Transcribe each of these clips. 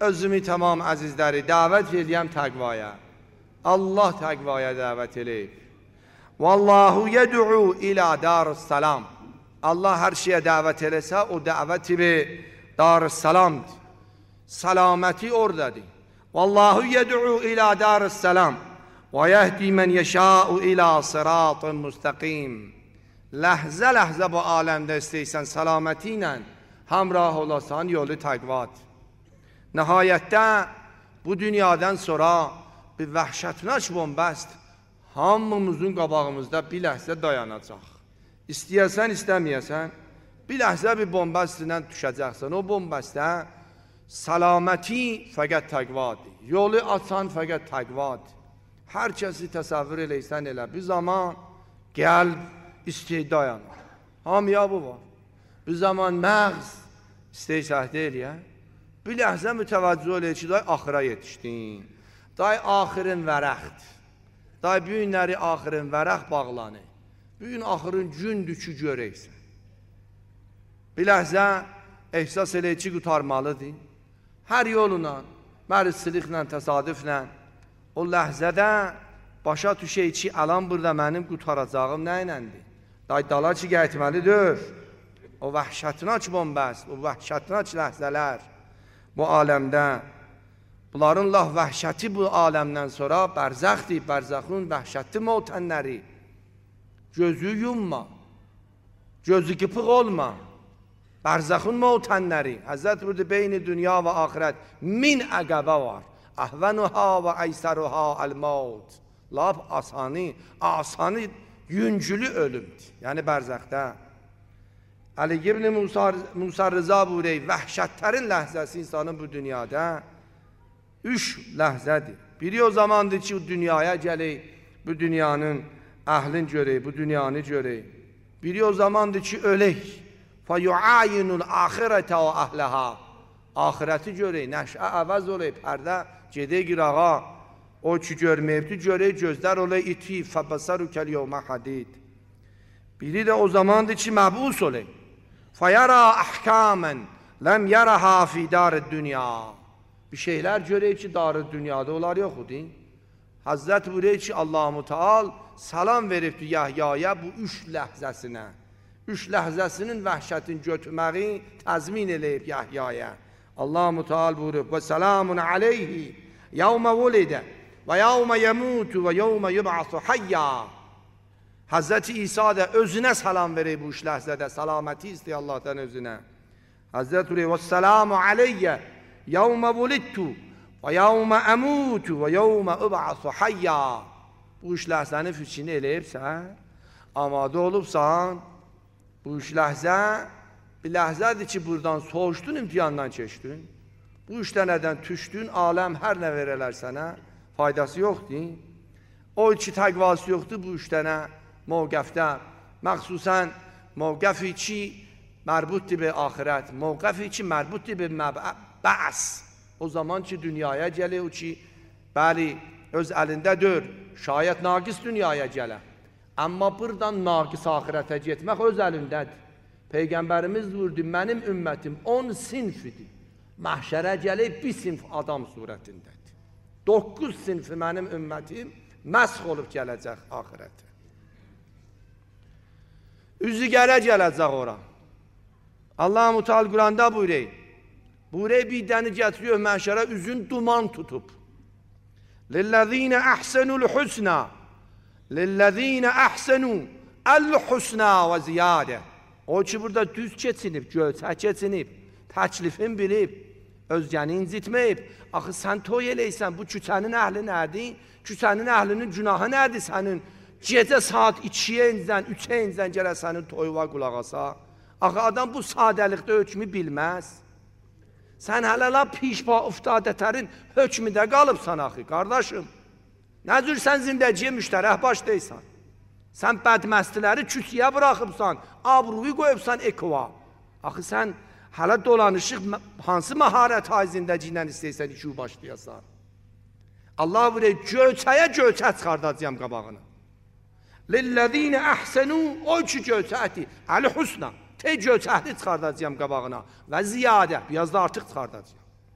özümü tamam əzizləri dəvət edəyəm təqvaya. Allah təqvaya dəvət eləyib. Vallahu yed'u ila darussalam. Allah hər şeyə dəvət eləsə, o dəvəti bir darussalamdır. Salaməti oradadır. Vallahu yed'u ila darussalam və yehdi men yeşâ'u ila sıratın müstəqim. Ləhzə-ləhzə bu aləmdə istəysən salaməti ilə həmrah olasan yolu təqvadır. Nəhayətdə bu dünyadan sonra bir vəhşətnaş bombast hamımızın qabağımızda bir ləhzə dayanacaq. İstəyəsən, istəməyəsən, bir ləhzə bir bombast ilə düşəcəksən. O bombastda salaməti fəqət təqvadır. Yolu açan fəqət təqvadır. Hər kəsi təsəvvür eləysən elə. Bir zaman qəlb istehdayanır. Hamıya bu var. Bir zaman məğz istehsahdə eləyə. Bir ləhzə mütəvəccüh eləyir ki, day axıra yetişdin. Day axırın vərəxdir. Day bu günləri axırın vərəx bağlanır. Bu gün axırın gündür ki, görəksən. Bir ləhzə ehsas eləyir ki, qutarmalıdır. Hər yoluna, mərisiliklə, təsadüflə o ləhzədə başa düşək ki, alan burada mənim qutaracağım nə iləndir? Day dala ki, gətməlidir. O vəhşətinaç bombəst, o vəhşətinaç ləhzələr bu aləmdə, bunların Allah vəhşəti bu aləmdən sonra bərzəxdir, bərzəxun vəhşəti mövtənləri. Gözü yumma, gözü qıpıq olma, bərzəxun mövtənləri. Həzrət burada beyni dünya və axirət min əqəbə var. Əhvənuha və əysəruha əl-mavt. Laf asanı, yüngülü ölümdür. Yəni bərzəxdə. Ali ibn Musa Rıza buyuruyor, vəhşətlərin ləhzəsi insanın bu dünyada 3 ləhzədir. Biri o zamandır ki, dünyaya gələk, bu dünyanın əhlini görək, bu dünyanı görək. Biri o zamandır ki, ölək. فَيُعَايِنُ الْآخِرَةَ وَأَهْلَهَا Ahirəti görək, nəşə əvəz olay, pərdə gedək qırağa. O ki, görməyibdir, görək, gözlər olay, iti, فَبَسَرُكَ الْيَوْمَ حَدِيد Biri də o zamandır ki, məbus olay. فَيَرَى أَحْكَامًا لَمْ يَرَهَا فِي دَارِ الدُّنْيَا Bir şeylər görək ki, darı dünyada onlar yoxudur. Həzrət buyuruyor ki, Allah-u Teala salam veribdir Yahyaya bu 3 ləhzəsinə. 3 ləhzəsinin vəhşətin götürməyi təzmin eləyib Yahyaya. Allah-u Teala buyurub, və salamun aleyhi yevmə vulidə və yevmə yemutu və yevmə yub'asu hayya. Həzrəti İsa da özünə salam verib bu 3 ləhzədə, salaməti istəyir Allah'tan özünə. Həzrət buyuruyor, və salamu aleyyə yevmə vulidtu və yevmə əmutu və yevmə ub'asu hayya. Bu 3 ləhzəni fikrini eləyibsən, amadə olubsan, bu 3 ləhzə bir ləhzədir ki, buradan soğuşdun, imtihandan keçdin. Bu 3 dənədən düşdün, aləm hər nə verələr sənə, faydası yoxdur. O ki, təqvası yoxdur bu 3 dənə mövqəfdə, məxsusən mövqəfi ki, mərbutdir be axirət, mövqəfi ki, mərbutdir be bəs. O zaman ki, dünyaya gəlir, o ki, bəli, öz əlindədir, şayət naqis dünyaya gələ. Amma buradan naqis axirətə getmək öz əlindədir. Peyğəmbərimiz buyurdu, mənim ümmətim 10 sinfidir. Məhşərə gəlib bir sinf adam surətindədir. 9 sinfi mənim ümmətim məsx olub gələcək axirətə. Üzü gələcək ora. Allah-u Teala Quranda buyuruyor. Buyuruyor bir dəni getiriyor məhşərə, üzün duman tutub. Lillezine ahsenul husna. Lillezine ahsenu el-husna və ziyadə. O ki, burada düz keçinib, gölçək keçinib, təklifin bilib, özgəni incitməyib. Axı, sən toy eləysən, bu küçənin əhli nədir? Küçənin əhlinin günahı nədir sənin? Gecə saat 2-yə incən, 3-ə incən gələ sənin toyuva qulağasa. Axı, adam bu sadəlikdə hökmü bilməz. Sən hələ la pişba uftadətərin hökmündə qalıbsan axı, qardaşım. Nə cür sən zindəciyə müştərək başlaysan? Sən bədməstiləri küçüyə bıraxıbsan, abruyu qoyubsan ekva. Axı, sən hələ dolanışıq hansı məharət zindəci ilə istəyirsən iki başlayasan? Allah buyuruyor, gölçəyə gölçə çıxardacağım qabağını. Lillezine ahsenu o ki gölçəkdir, əl-husna. Tey gölçəkli çıxardacağım qabağına və ziyadə, biraz da artıq çıxardacağım.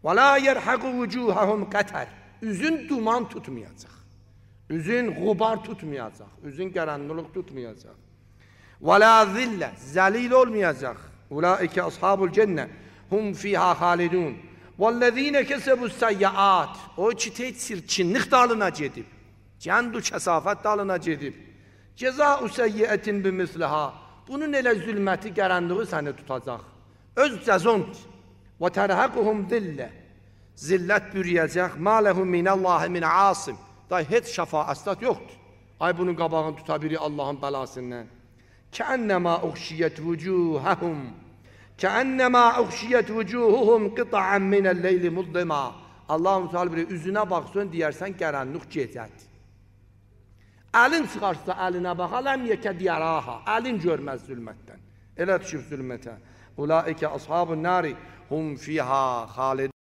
Və la yerhaqu vucuhahum qatar. Üzün duman tutmayacaq. Üzün gubar tutmayacaq. Üzün qaranlıq tutmayacaq. Və la zillə, zəlil olmayacaq. Ulaike ashabul cennə, hum fiha xalidun. Vəllezine kesebus sayyiat. O ki tez çirkinlik dalına gedib. Cəndu kəsafət dalına gedib. Cezau seyyiətin bimisliha. Bunun elə zülməti, qaranlığı səni tutacaq. Öz cəzont. Və tərhəquhum zillə. Zillət bürüyəcək. Mə ləhum minəllahi min asim. Day, heç şəfaəstat yoxdur. Ay, bunun qabağını tuta biri Allahın bəlasından. Kəənnəmə uxşiyyət vücuhəhum. Kəənnəmə uxşiyyət vücuhuhum qıta'ən minəl-leyli muzdima. Allah-u Teala biri üzünə baxsın, deyərsən qaranlıq gecədir. Əlin çıxarsa əlinə bax, ələm yekə diyaraha. Əlin görməz zülmətdən. Elə düşüb zülmətə. Ulaikə ashabun nari hum fiha xalid.